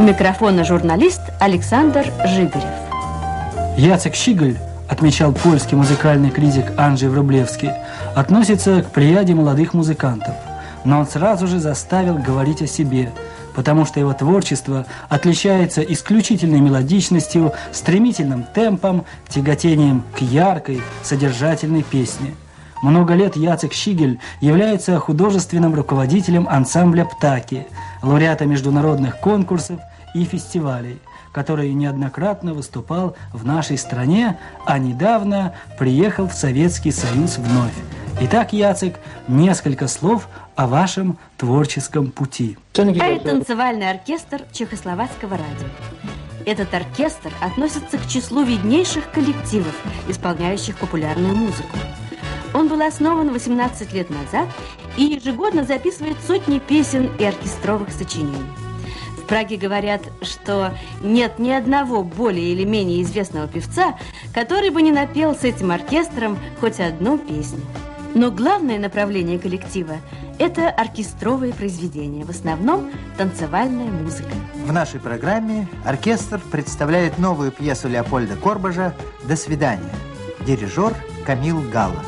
микрофона журналист Александр Жигарев. Яцек Щигаль, отмечал польский музыкальный критик Анджей Врублевский, относится к плеяде молодых музыкантов. Но он сразу же заставил говорить о себе, потому что его творчество отличается исключительной мелодичностью, стремительным темпом, тяготением к яркой, содержательной песне. Много лет Яцек Щигаль является художественным руководителем ансамбля «Птаки», лауреата международных конкурсов и фестивалей, который неоднократно выступал в нашей стране, а недавно приехал в Советский Союз вновь. Итак, Яцек, несколько слов о вашем творческом пути. Это танцевальный оркестр Чехословацкого радио. Этот оркестр относится к числу виднейших коллективов, исполняющих популярную музыку. Он был основан 18 лет назад и ежегодно записывает сотни песен и оркестровых сочинений. В Праге говорят, что нет ни одного более или менее известного певца, который бы не напел с этим оркестром хоть одну песню. Но главное направление коллектива – это оркестровые произведения, в основном танцевальная музыка. В нашей программе оркестр представляет новую пьесу Леопольда Корбажа «До свидания». Дирижер Камил Галла.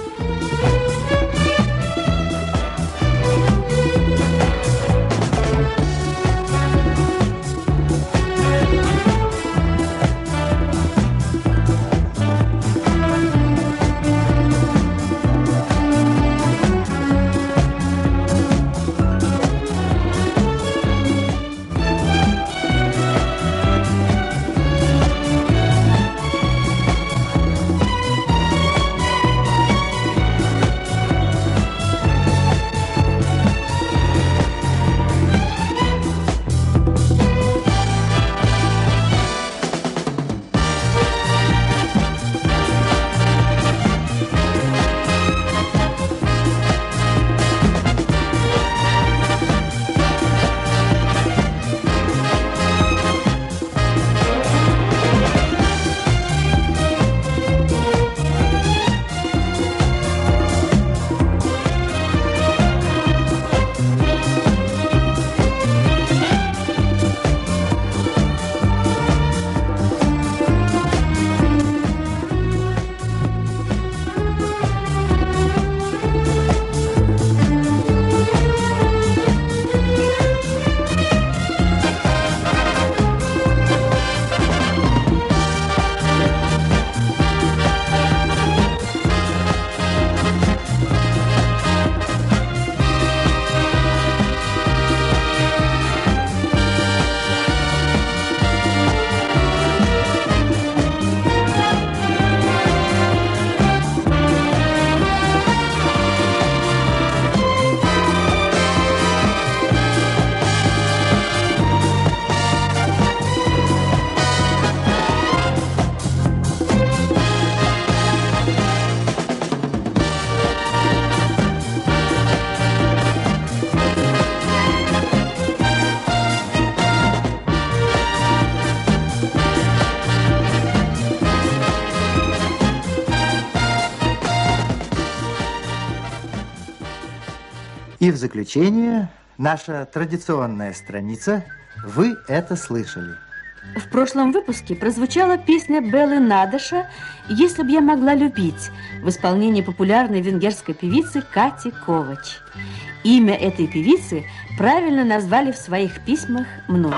И в заключение наша традиционная страница «Вы это слышали». В прошлом выпуске прозвучала песня Беллы Надоша «Если б я могла любить» в исполнении популярной венгерской певицы Кати Ковач. Имя этой певицы правильно назвали в своих письмах многие.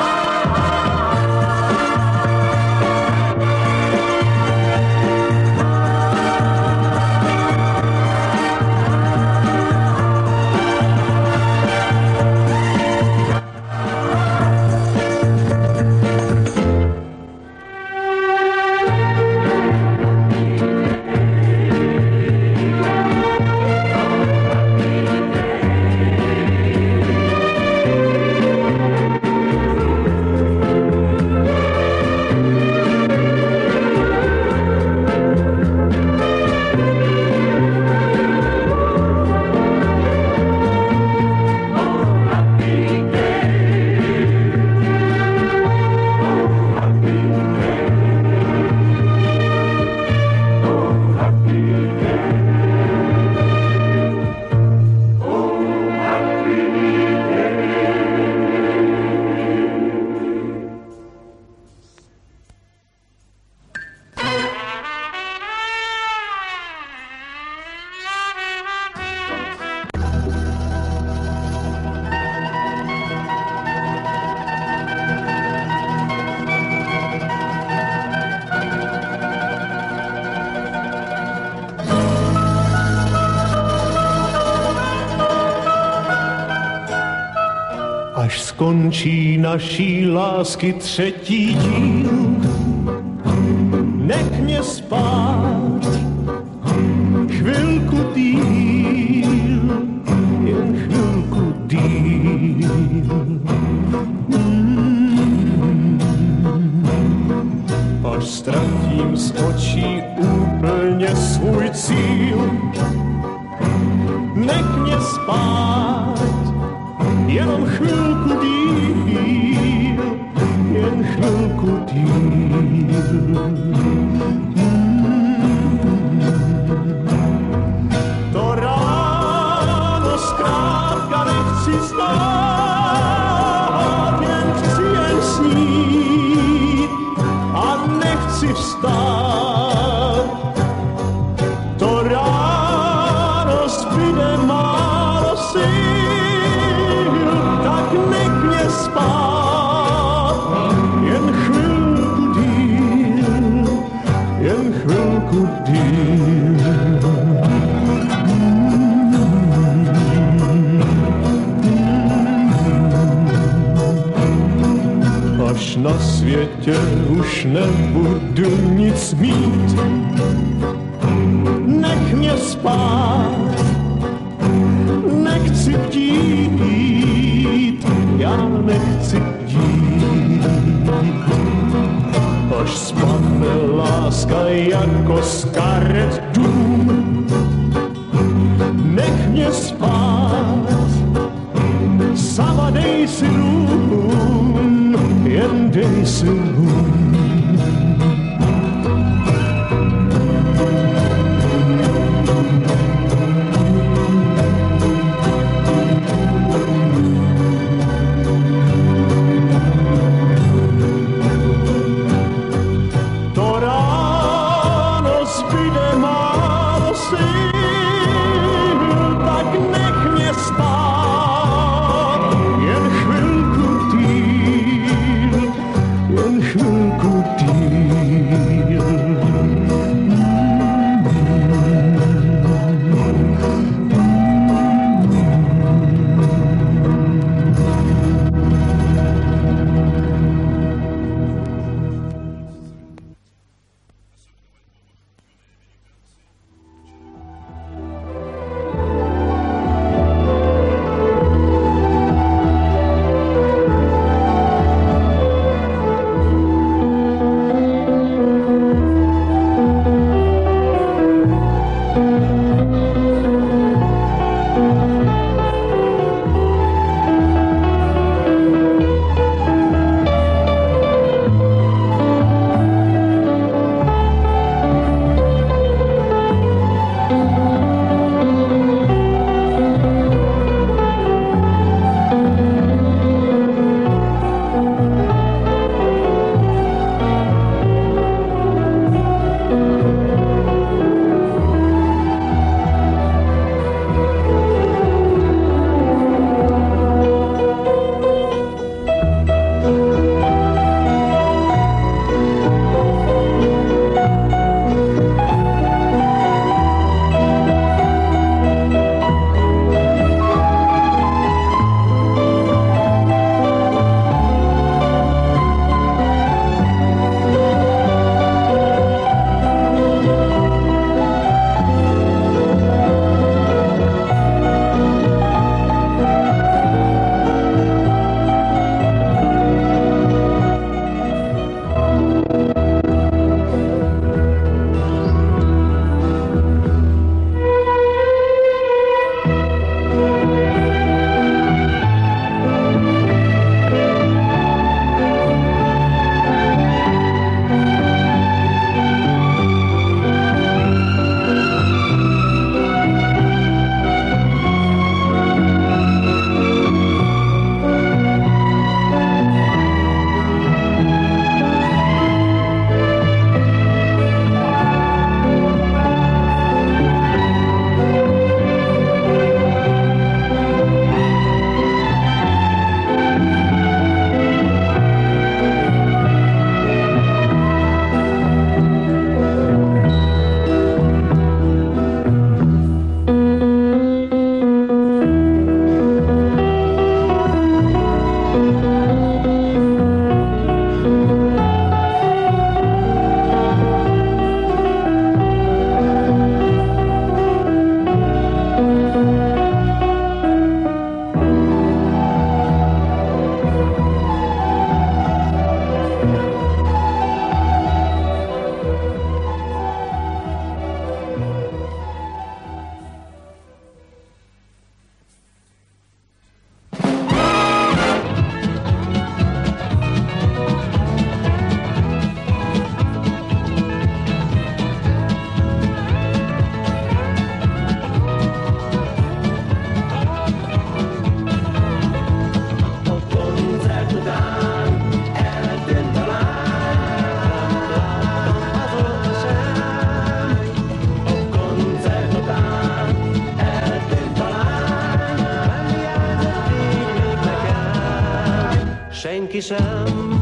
až skončí naší lásky třetí díl. Nech mě spát chvilku díl, jen chvilku díl. Až ztratím z očí úplně svůj cíl. Nech mě spát jenom chvilku díl, jen chvilku díl. To ráno zkrátka nechci stát, jen chci jen snít a nechci vstát. To ráno zbyde málo sil, tak nech mě spát jen chvilku díl, jen chvilku díl. Až na světě už nebudu nic mít, nech mě spát, nechci dít, já nechci dít. Až spadne láska jako z karet dům, nech mě spát, sama dej si dům, jen dej si dům. senki sem.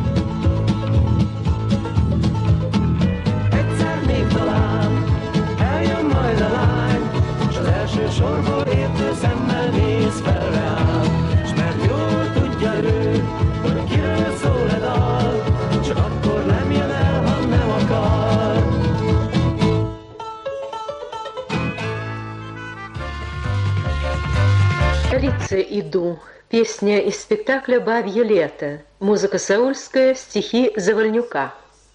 Egyszer még talán eljön majd a lány, s az első sorból értő szemmel néz fel rám. S mert jól tudja ő, hogy kiről szól a dal, csak akkor nem jön el, ha nem akar. «Столица иду» – песня из спектакля «Бабье лето», музыка саульская, стихи Завальнюка.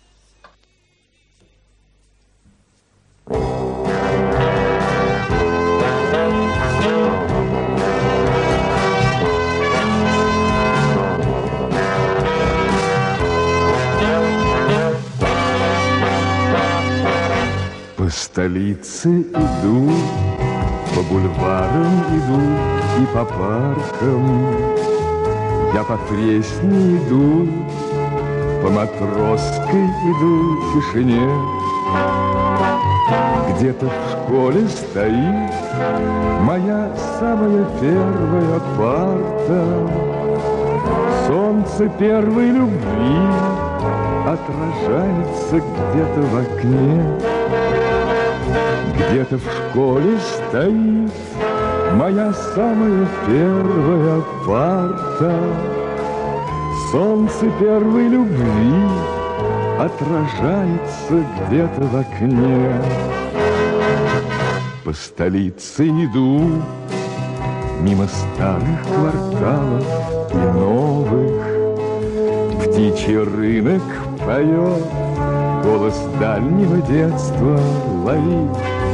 По столице иду, по бульварам иду и по паркам. Я по Пресне иду, по Матросской иду в тишине. Где-то в школе стоит моя самая первая парта. Солнце первой любви отражается где-то в окне. Где-то в школе стоит моя самая первая парта. Солнце первой любви отражается где-то в окне. По столице иду, мимо старых кварталов и новых. Птичий рынок поет, голос дальнего детства ловит.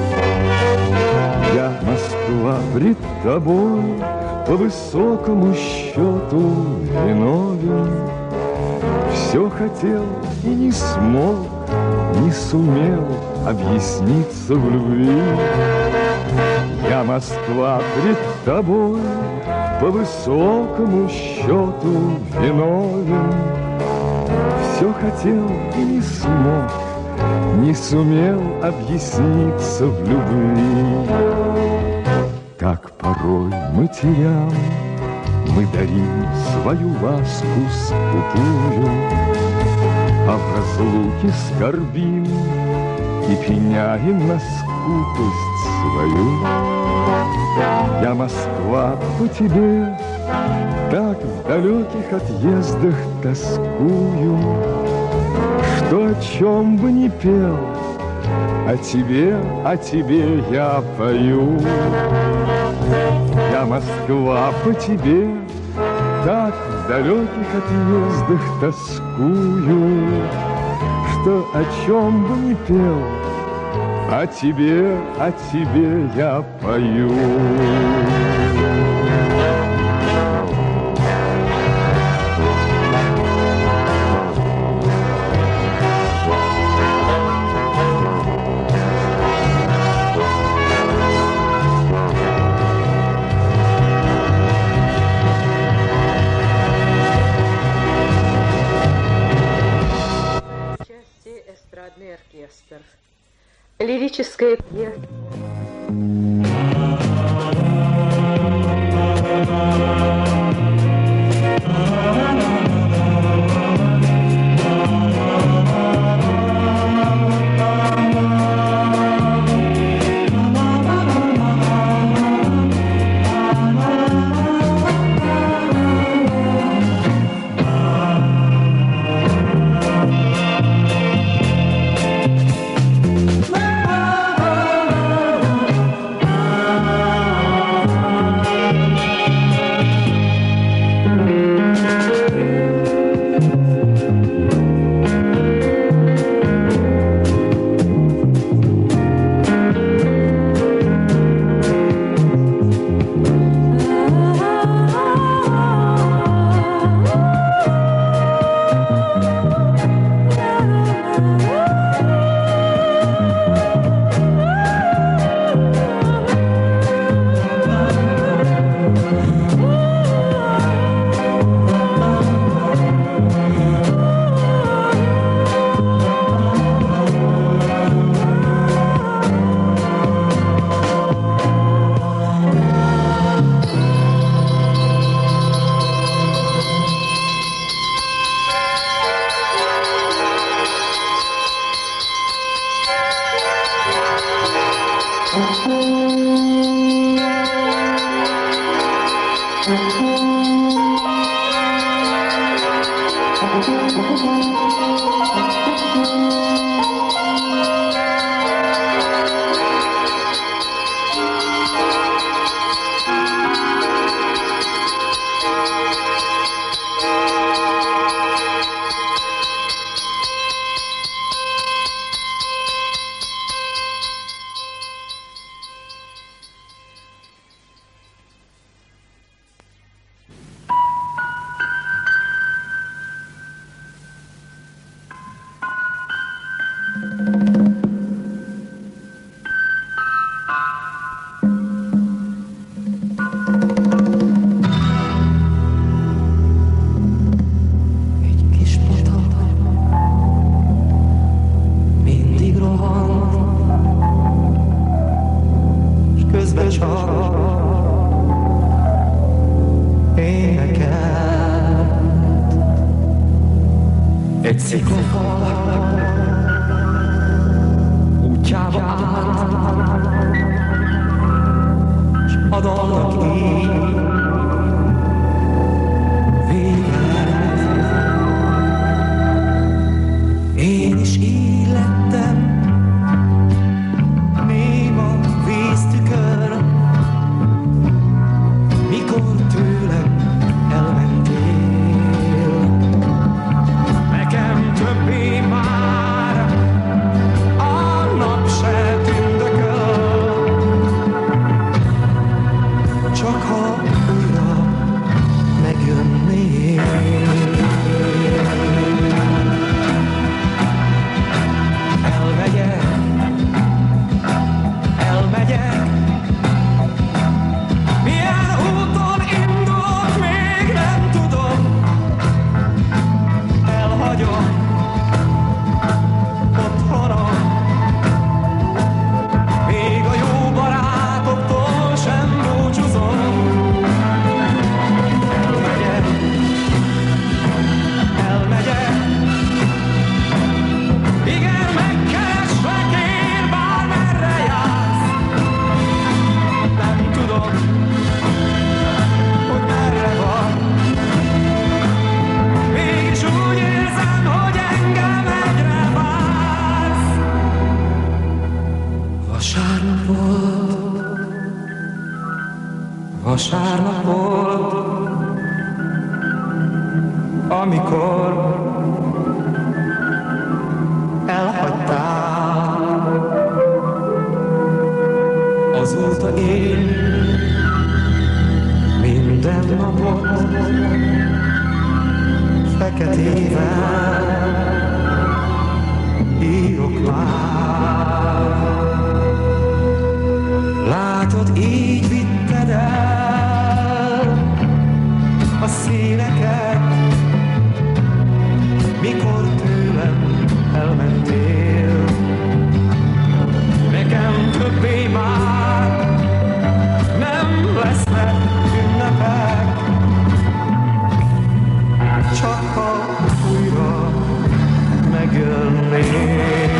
Я, Москва, пред тобой по высокому счету виновен. Все хотел и не смог, не сумел объясниться в любви. Я, Москва, пред тобой по высокому счету виновен. Все хотел и не смог, не сумел объясниться в любви. Так порой матерям мы дарим свою ласку скупую, а в разлуке скорбим и пеняем на скупость свою. Я, Москва, по тебе так в далеких отъездах тоскую, что о чем бы ни пел, о тебе я пою. Я, Москва, по тебе так в далеких отъездах тоскую, что о чем бы ни пел, о тебе я пою. Эстрадный оркестр. Лирическая пьеса. Vasárnap volt, amikor elhagytál. Azóta én minden napot feketével írok már. Látod, így vitted el a színeket, mikor tőlem elmentél. Nekem többé már nem lesznek ünnepek, csak ha újra megjönnél.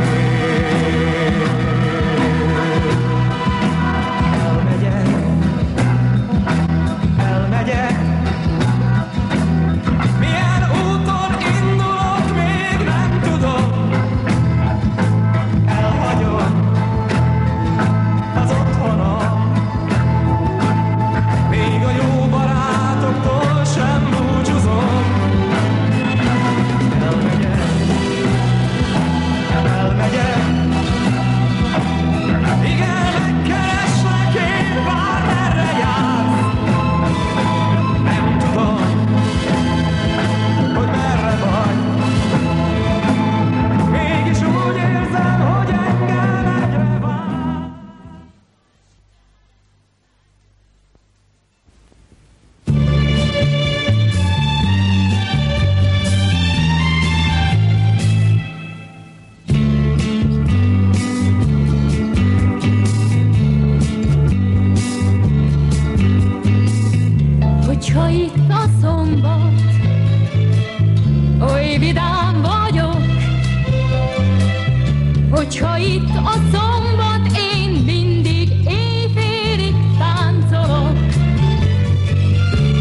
Hogyha itt a szombat, én mindig éjfélig táncolok.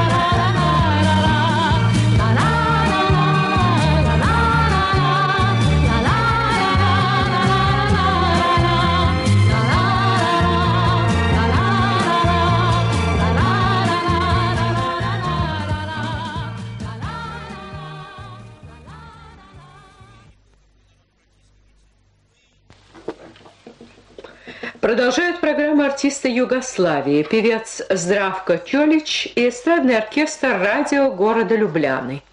Продолжают программу артисты Югославии, певец Здравко Чолич и эстрадный оркестр радио города Любляны.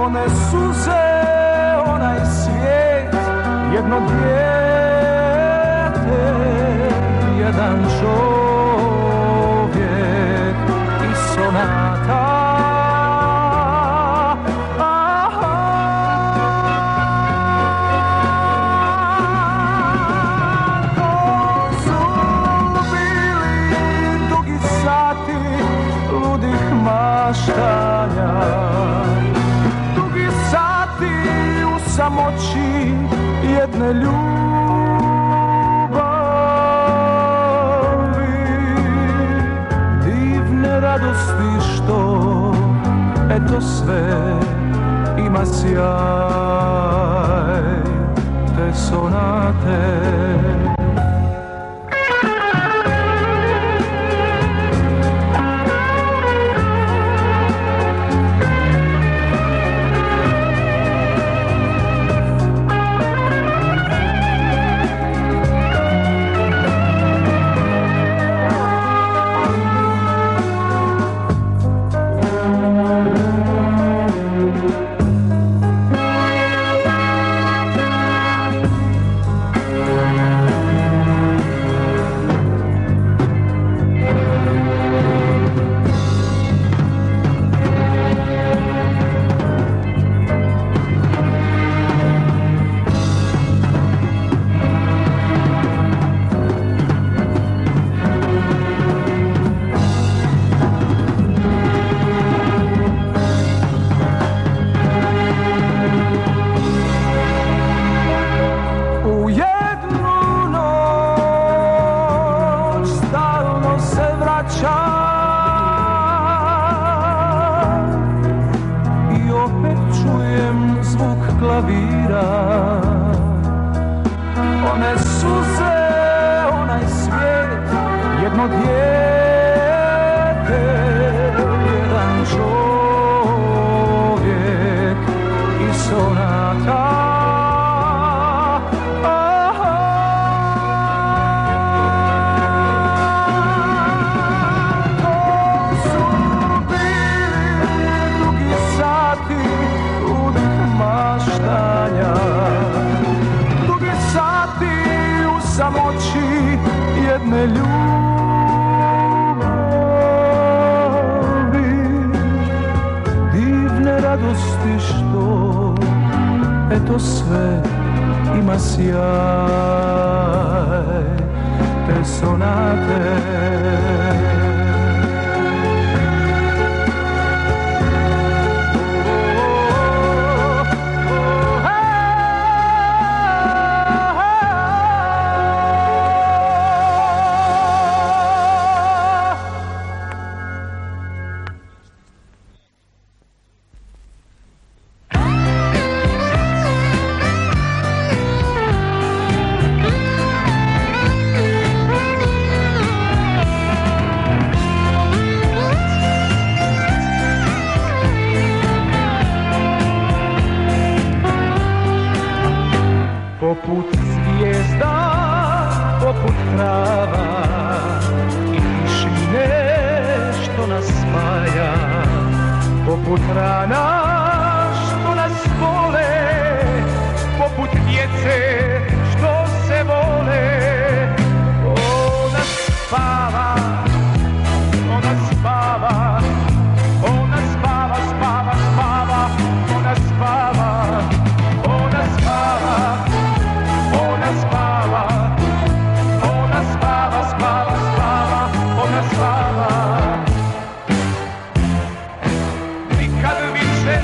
one suze, onaj svijet, jedno dijete, jedan čovjek i sonata. Dugi sati u samoći jedne ljubavi, divne radosti što eto sve ima sjaj te sonate. To sve ima sjaj te sonate. Poput zvijezda, poput trava i tišine što nas spaja, poput rana što nas bole, poput djece što se vole. Ona spava, ona spava, ona spava, spava, spava, ona spava, ona spava. Ona spava, ona spava, spava, spava, ona spava. Nikad više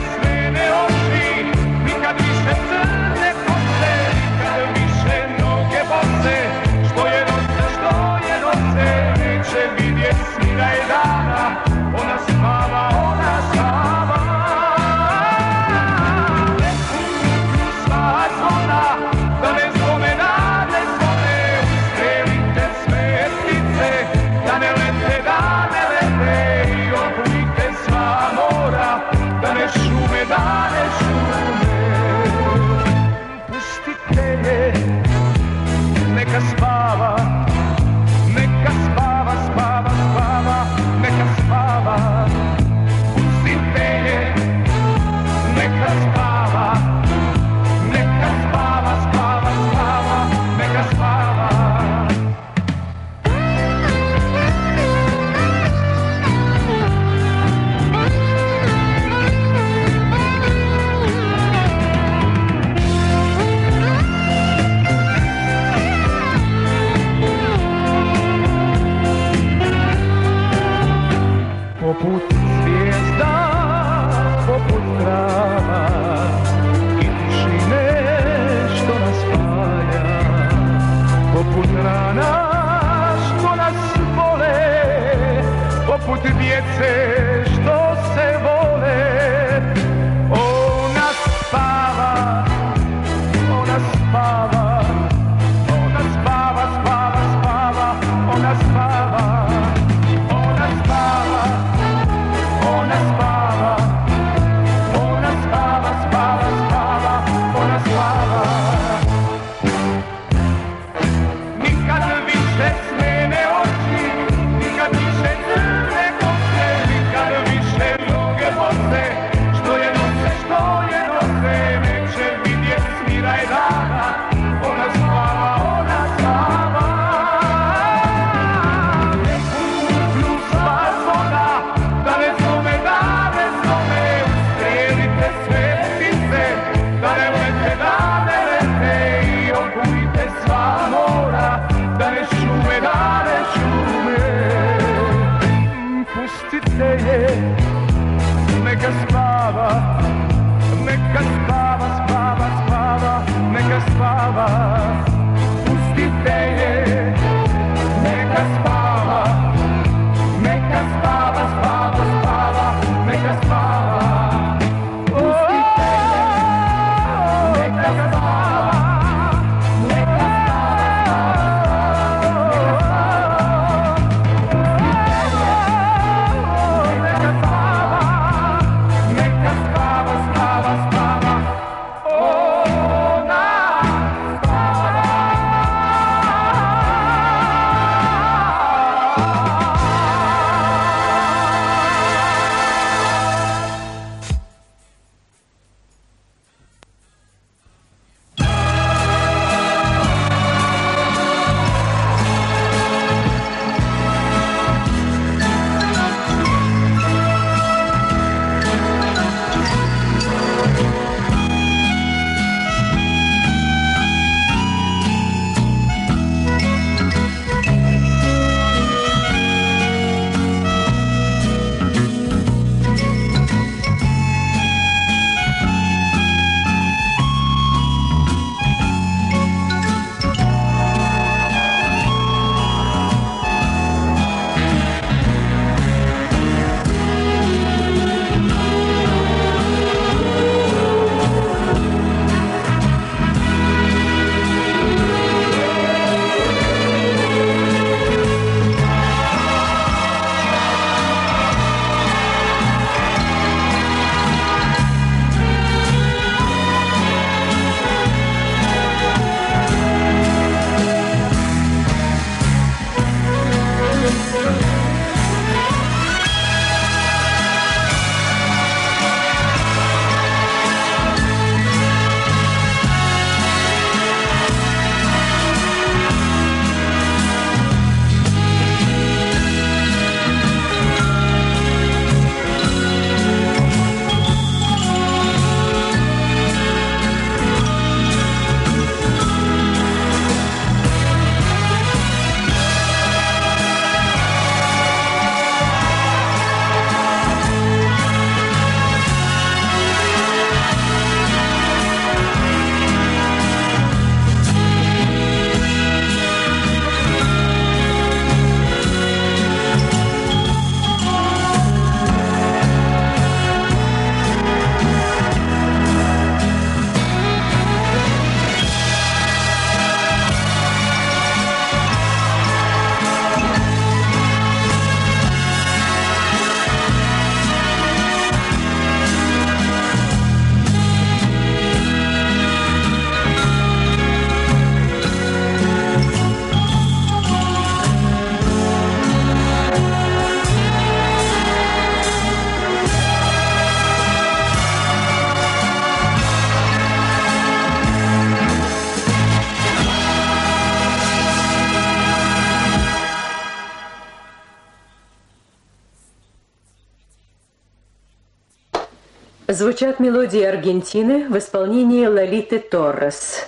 Звучат мелодии Аргентины в исполнении Лолиты Торрес.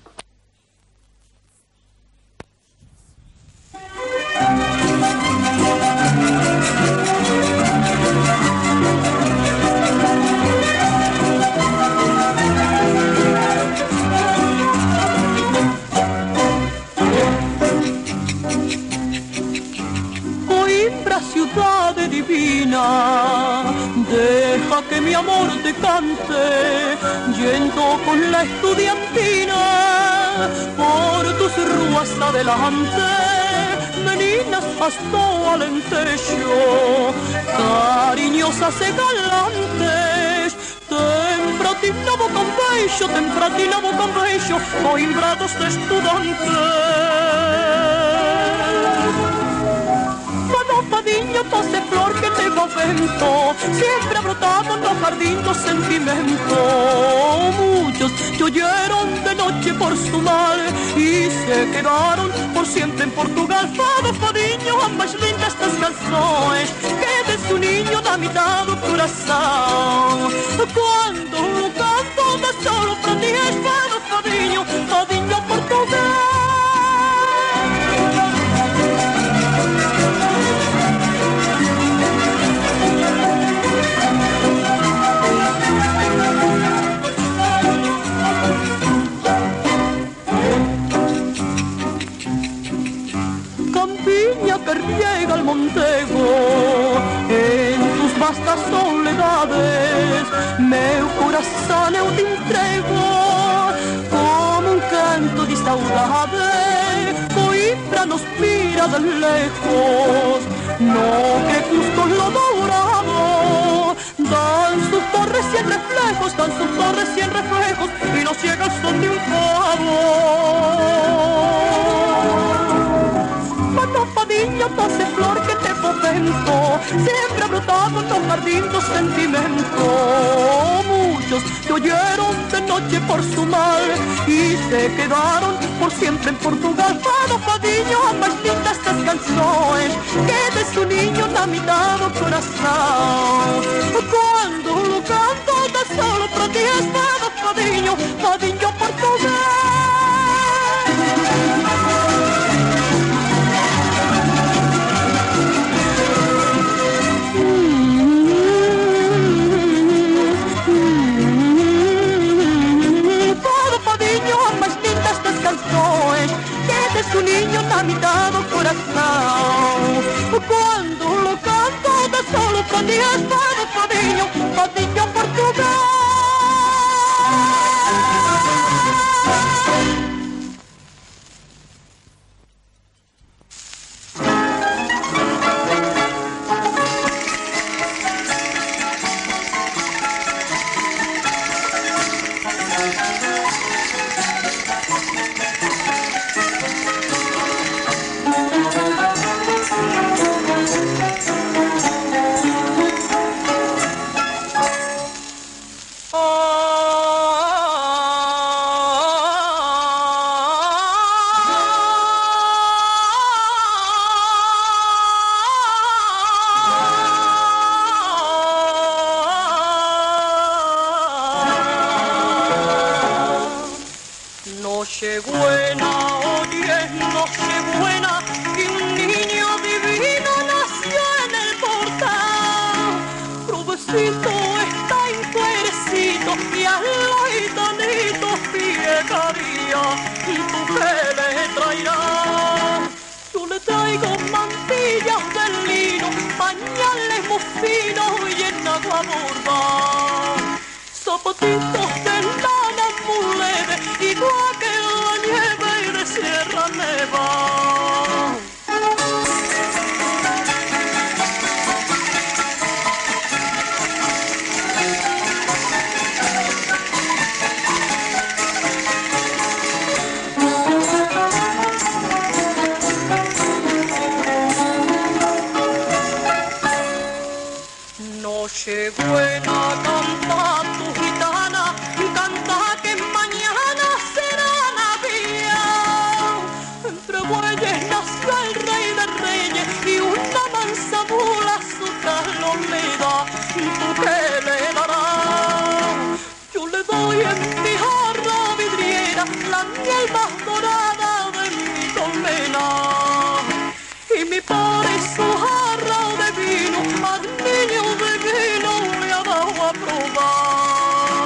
Ciudad divina, deja que mi amor te cante, yendo con la estudiantina por tus ruas adelante, meninas hasta Alentejo, cariñosas y galantes, tempratinavo con bello, coimbrados de estudiantes. Fadiño, tos de flor que te va vento, siempre ha brotado en los jardines sentimiento. Muchos te oyeron de noche por su mar y se quedaron por siempre en Portugal. Fado, fadiño, ambas lindas estas canciones que de su niño da mitad do coração. Cuando canto da solo para ti es fado, fadiño, fadiño Portugal. Que riega el montego en tus vastas soledades, meu coração eu te entrego como un canto de saudade. Coimbra nos mira de lejos, no crepúsculo lo dorado, dan sus torres y en reflejos, y nos llega el son de un fado. Fadiño, tos de flor que te fomento, siempre ha brotado en los jardines tu sentimiento. Muchos te oyeron de noche por su mar y se quedaron por siempre en Portugal. Fado, fadiño, ambas lindas estas canciones que de su niño da mitad do coração. Cuando lo canto da solo para ti es fado, fadiño, fadiño Portugal. Que de su niño da mitad do coração. Cuando lo canto da solo para ti es fado, fadiño, fadiño Portugal. Nochebuena, oye, Nochebuena, que un niño divino nació en el portal. Provecito está encuerecito y al laitanito piegaría, y tú qué le traerás. Yo le traigo mantillas de lino, pañales muy finos y en agua burba, zapatitos de lana muy leve, igual que la nieve de Sierra Nevada. Nochebuena, canta tu gitana, canta que mañana será y en mi jarra vidriera la miel más dorada de mi colmena. Y mi padre su jarra de vino al niño de vino le ha dado a probar.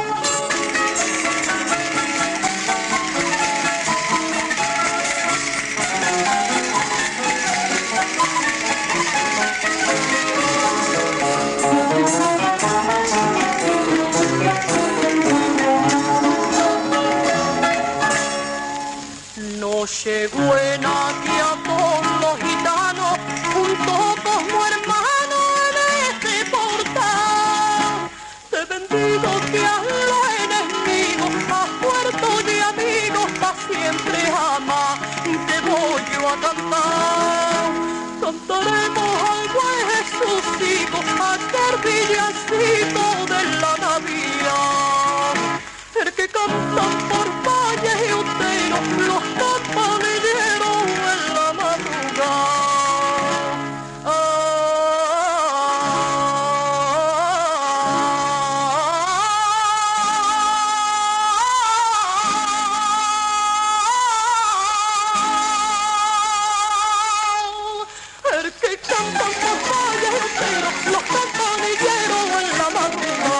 Nochebuena que a todos los gitanos juntos como hermanos en este portal. Te bendigo que a los enemigos, a puertos de amigos, pa' siempre jamás te voy yo a cantar. Cantaremos al buen Jesucito, aquel villancico de la Navidad. El que cantan por valles y uteros, los campanilleros en la madrugada. El que cantan por valles y uteros, los campanilleros en la madrugada.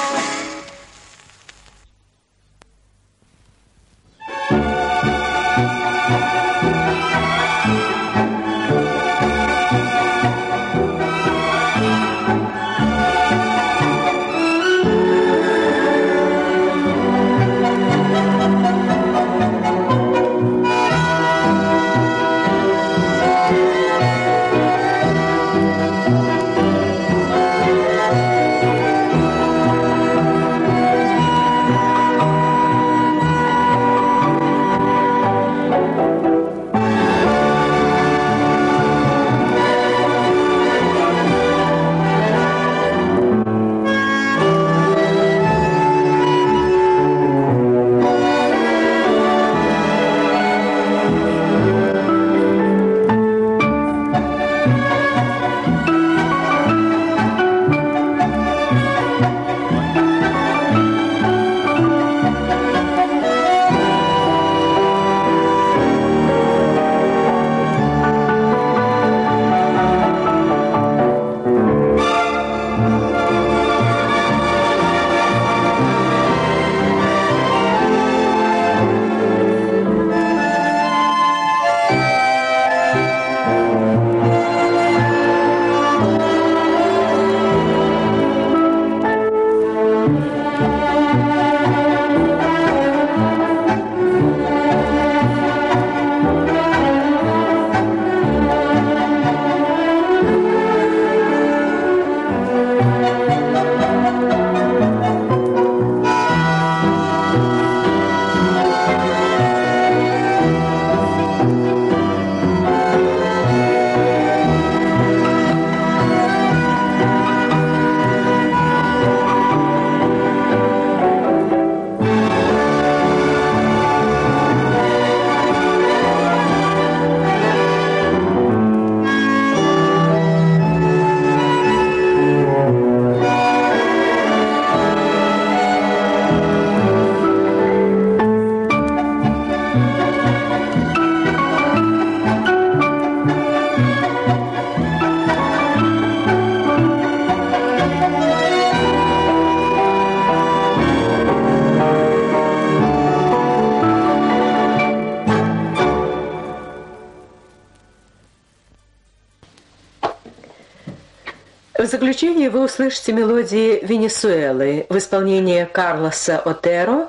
В заключение вы услышите мелодии Венесуэлы в исполнении Карлоса Отеро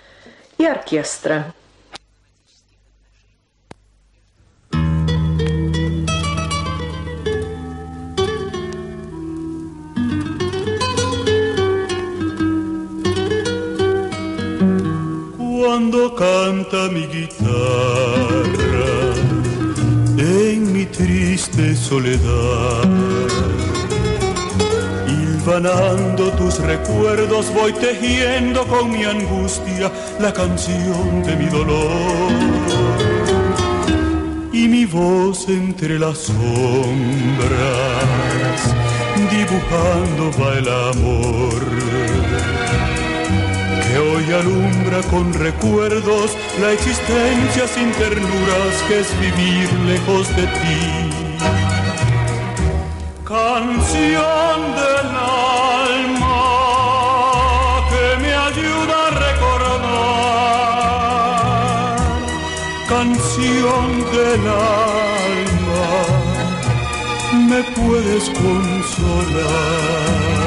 и оркестра. Cuando canta mi guitarra en mi triste soledad, hilvanando tus recuerdos voy tejiendo con mi angustia la canción de mi dolor. Y mi voz entre las sombras dibujando va el amor que hoy alumbra con recuerdos la existencia sin ternuras que es vivir lejos de ti. Canción del alma que me ayuda a recordar, canción del alma, me puedes consolar.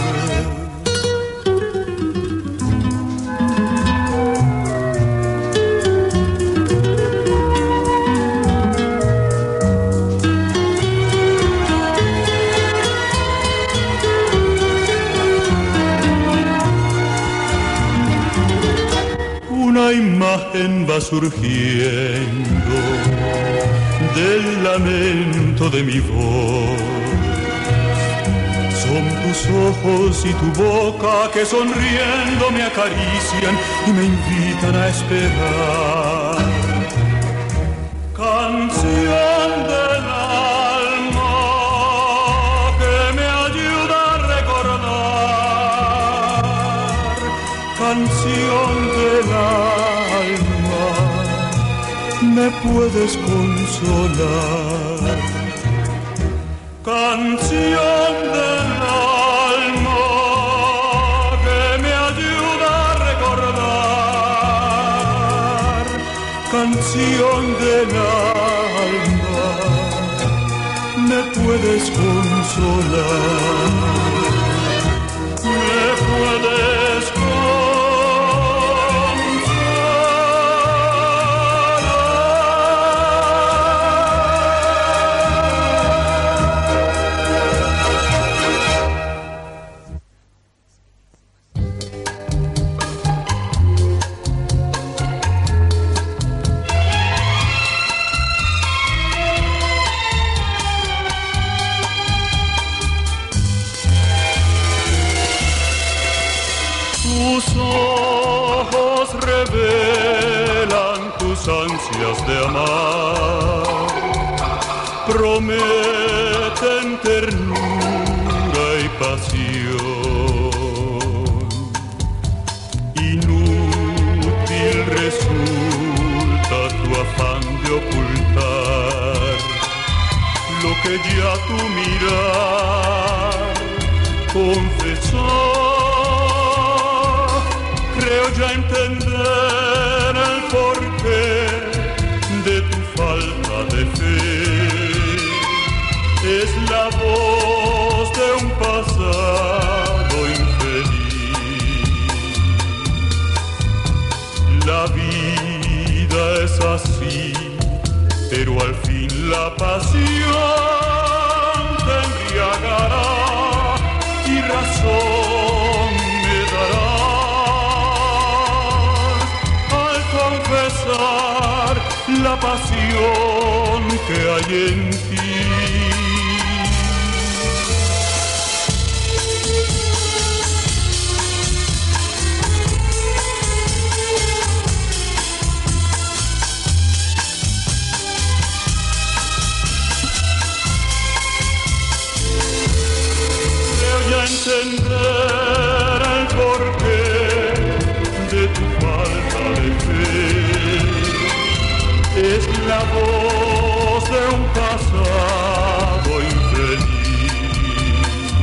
Una imagen va surgiendo del lamento de mi voz. Son tus ojos y tu boca que sonriendo me acarician y me invitan a esperar. Canción del alma que me ayuda a recordar, canción del alma, me puedes consolar. Canción del alma que me ayuda a recordar, canción del alma, me puedes consolar. Me puedes tus ojos revelan tus ansias de amar, prometen ternura y pasión. Inútil resulta tu afán de ocultar lo que ya tu mirar confesó. Creo ya entender el porqué de tu falta de fe. Es la voz de un pasado infeliz. La vida es así, pero al fin la pasión te embriagará y razón me dará. Confesar la pasión que hay en ti. Creo ya entender el porqué de tu falta de fe. Es la voz de un pasado infeliz.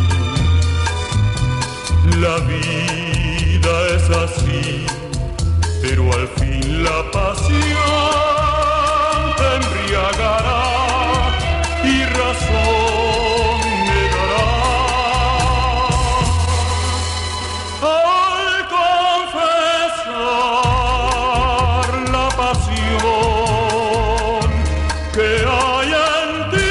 La vida es así, pero al fin la pasión te embriagará y razón me dará. Al confesar la pasión que hay en ti.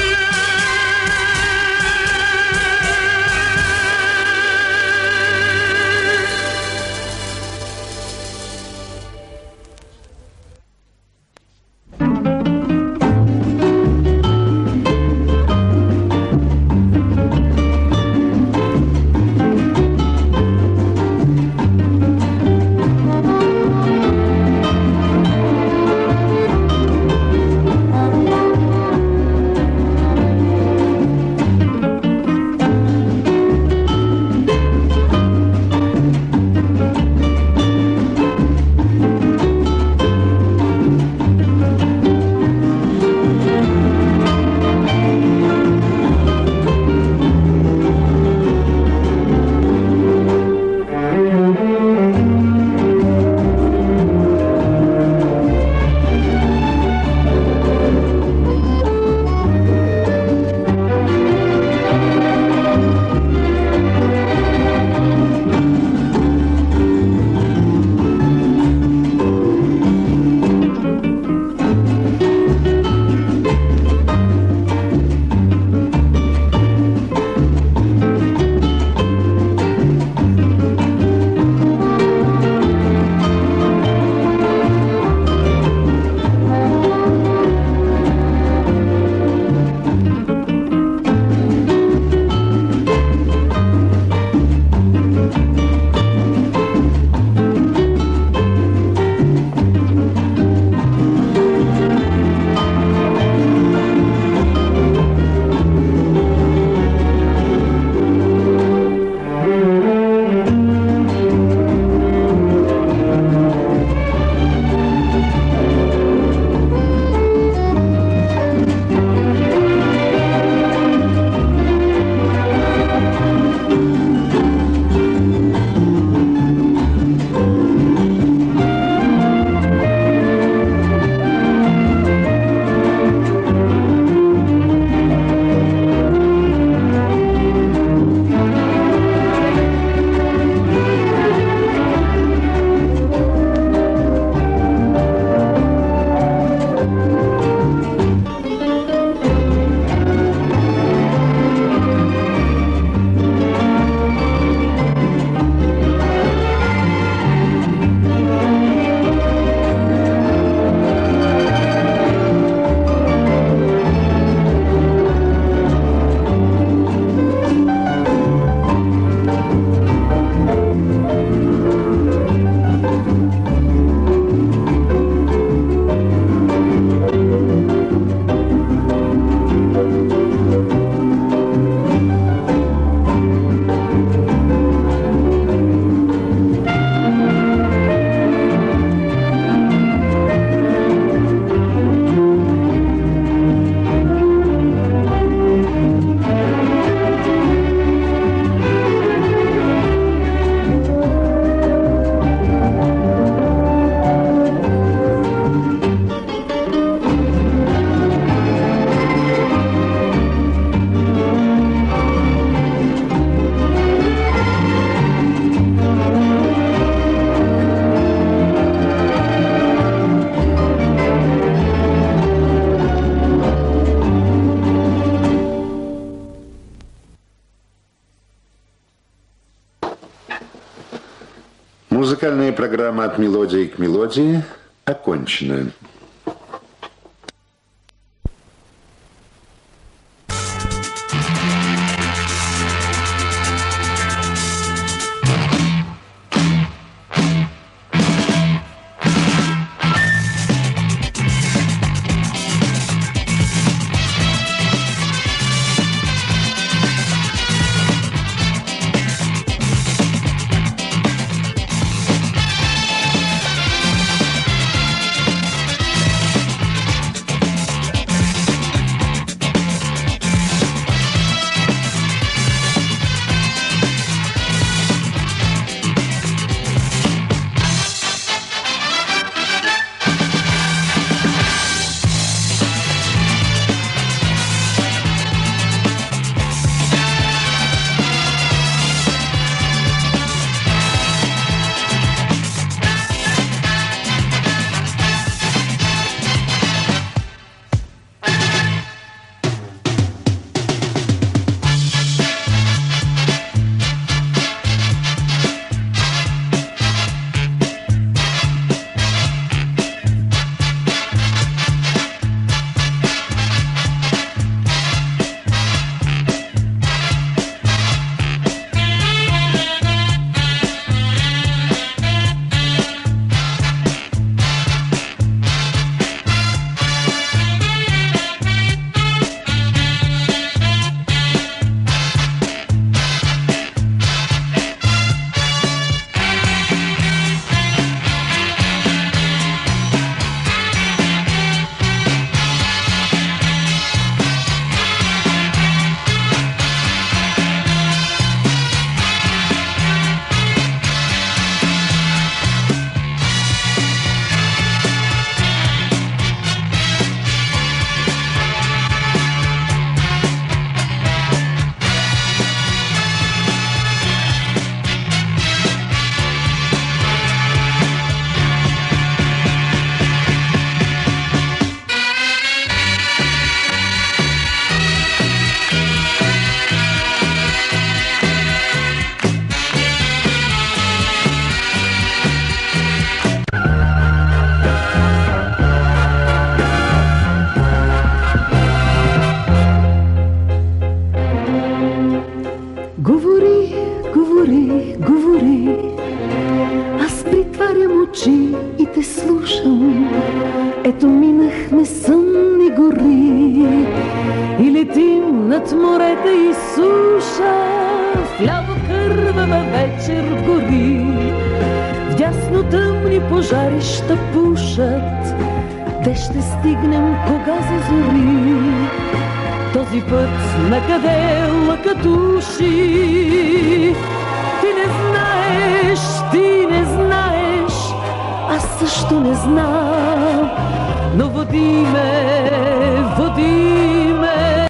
Музыкальная программа «От мелодии к мелодии» окончена. Ето минахме сънни гори и летим над морета и суша. Вляво кървава вечер гори, вдясно тъмни пожарища пушат. Де ще стигнем, кога зазори? Този път накъде лъкат уши? Ти не знаеш, ти не знаеш, аз също не знам, но води ме, води ме.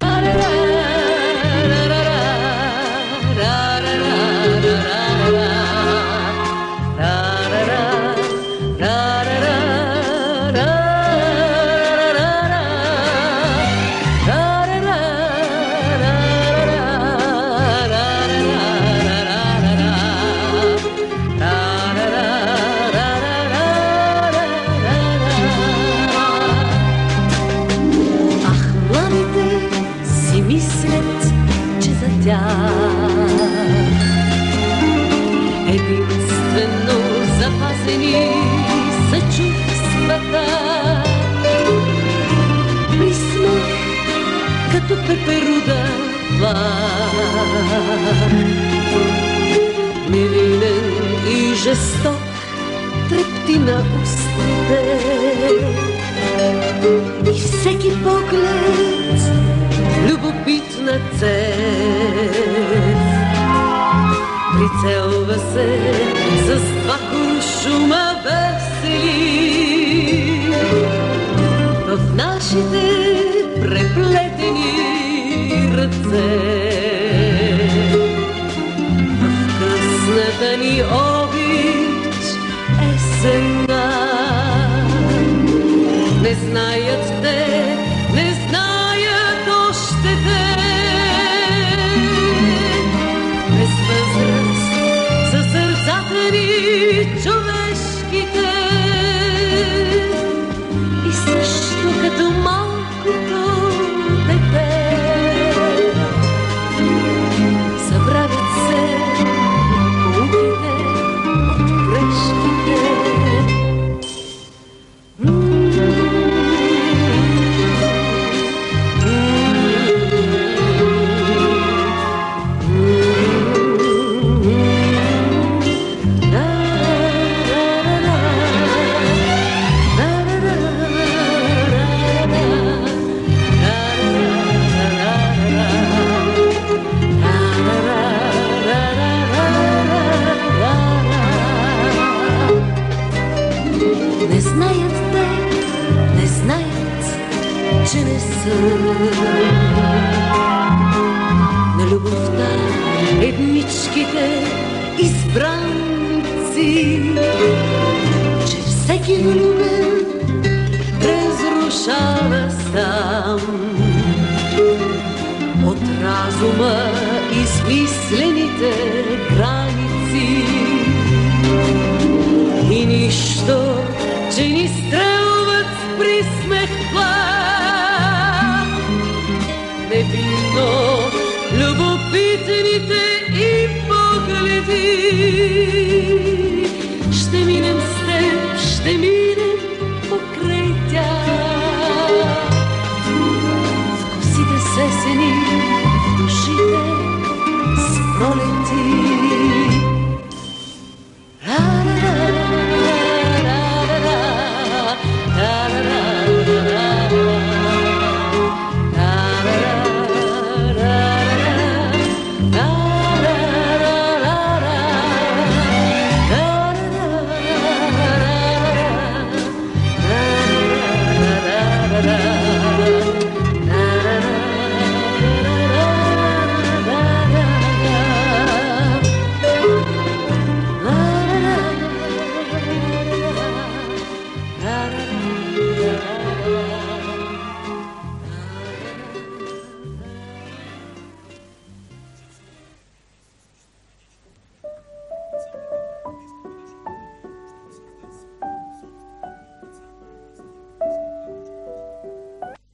Единствено запазени са чувствата. При смех като пеперуда план, невинен и жесток трепти на устите. И всеки поглед любопитна цел прицелва се с два куршума весели в нашите преплетени ръце. В късната ни обич есена не знаят те, не знаят още те. Без възраст за сърцата ни чува знаят те, не знаят, че не са. На любовта едничките избранци, че всеки влюбен разрушава сам. От разума измислените граници и нищо, че ни стрелват с присмех план.